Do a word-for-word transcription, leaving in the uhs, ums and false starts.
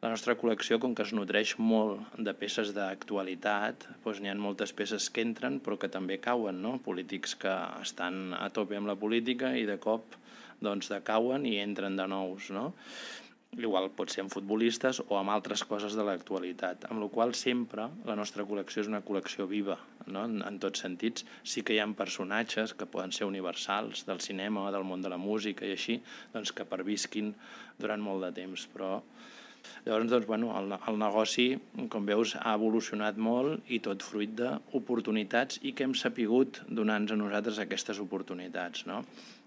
la nostra col·lecció, com que es nodreix molt de peces d'actualitat, doncs n'hi ha moltes peces que entren però que també cauen, no? Polítics que estan a tope amb la política i de cop doncs decauen i entren de nous, no? Igual pot ser amb futbolistes o amb altres coses de l'actualitat, amb la qual sempre la nostra col·lecció és una col·lecció viva, no? en, en tots sentits. Sí que hi ha personatges que poden ser universals del cinema, del món de la música i així, doncs que pervisquin durant molt de temps, però llavors doncs, bueno, el, el negoci, com veus, ha evolucionat molt i tot fruit d'oportunitats i que hem sapigut donar-nos a nosaltres aquestes oportunitats, no?